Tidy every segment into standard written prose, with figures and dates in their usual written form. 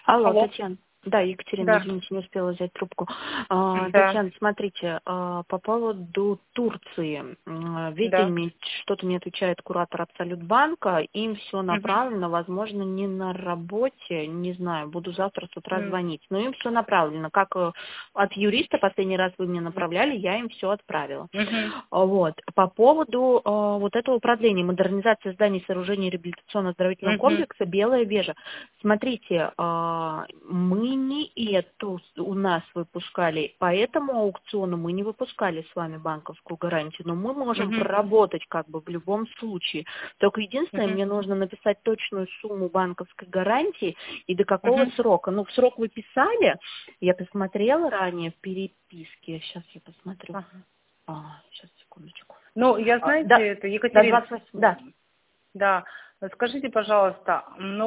Алло, Алло. Татьяна. Да, Екатерина, Да. извините, не успела взять трубку. Да. Татьяна, смотрите, по поводу Турции. Да. Видите, что-то мне отвечает куратор Абсолютбанка. Им все Мгм. направлено, возможно, не на работе, не знаю, буду завтра с утра М. звонить. Но им все направлено. Как от юриста последний раз вы мне направляли, я им все отправила. Мгм. Вот. По поводу вот этого продления, модернизации зданий, сооружений реабилитационно-оздоровительного Мгм. комплекса «Белая вежа». Смотрите, мы не эту у нас выпускали, по этому аукциону мы не выпускали с вами банковскую гарантию, но мы можем Мгм. проработать как бы в любом случае. Только единственное, Мгм. мне нужно написать точную сумму банковской гарантии и до какого Мгм. срока. Ну, в срок вы писали, я посмотрела ранее в переписке, сейчас я посмотрю. Ага. Сейчас, секундочку. Ну, я, знаете, Да, это до Екатерина. 28, да. Да. Скажите, пожалуйста,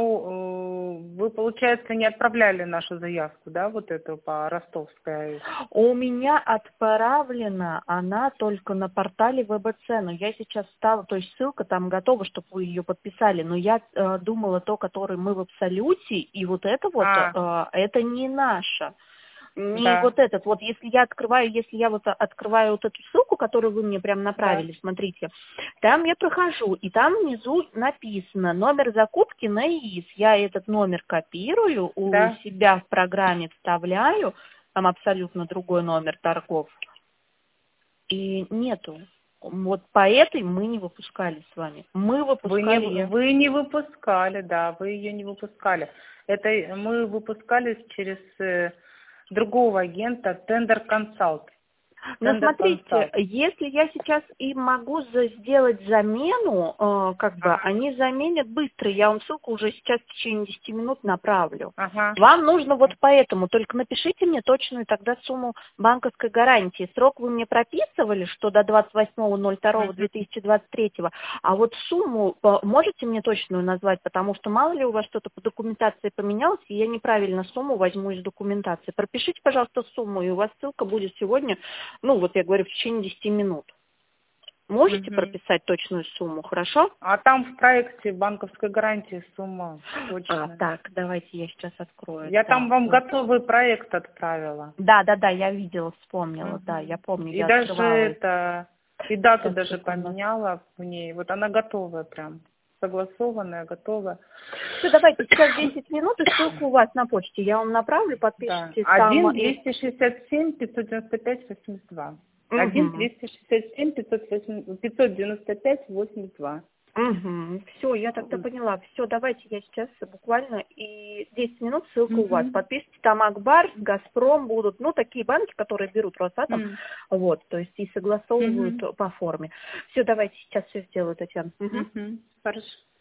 вы, получается, не отправляли нашу заявку, да, вот эту по Ростовской? У меня отправлена она только на портале ВБЦ, но я сейчас стала, то есть ссылка там готова, чтобы вы ее подписали, но я думала то, которое мы в Абсолюте, и вот это вот, это не наше. Не Да. вот этот, вот если я открываю вот эту ссылку, которую вы мне прям Да. направили, смотрите, там я прохожу, и там внизу написано номер закупки на ИИС. Я этот номер копирую, у Да. себя в программе вставляю, там абсолютно другой номер торгов, и нету. Вот по этой мы не выпускали с вами. Мы выпускали ее. Вы не выпускали, да, вы ее не выпускали. Это мы выпускали через другого агента, Тендер Консалт. Но Тендер смотрите, Консалт. если я сейчас и могу сделать замену, как бы Ага. они заменят быстро, я вам ссылку уже сейчас в течение 10 минут направлю. Ага. Вам нужно вот поэтому, только напишите мне точную тогда сумму банковской гарантии. Срок вы мне прописывали, что до Мгм. 28.02.2023, а вот сумму можете мне точную назвать, потому что мало ли у вас что-то по документации поменялось, и я неправильно сумму возьму из документации. Пропишите, пожалуйста, сумму, и у вас ссылка будет сегодня, ну, вот я говорю, в течение 10 минут. Можете Мгм. прописать точную сумму, хорошо? А там в проекте банковской гарантии сумма точная. Так, давайте я сейчас открою. Я там Так. вам готовый проект отправила. Да, я видела, вспомнила, да, я Мгм. помню, И я даже открывала. и дату Сейчас, даже секунду. поменяла в ней. Вот она готовая прям. Согласованная, готовая. Все, давайте, сейчас 10 минут, и ссылку у вас на почте. Я вам направлю, Да. подпишите там. 1-267-595-82. Угу. 1-267-595-82. Угу. Все, я тогда поняла. Все, давайте я сейчас буквально и 10 минут ссылка у вас. Мгм. Подпишите, там Акбарс, Газпром будут, ну, такие банки, которые берут Росатом, М. вот, то есть и согласовывают Мгм. по форме. Все, давайте сейчас все сделаю, Татьяна. Мгм. Мгм. Хорошо.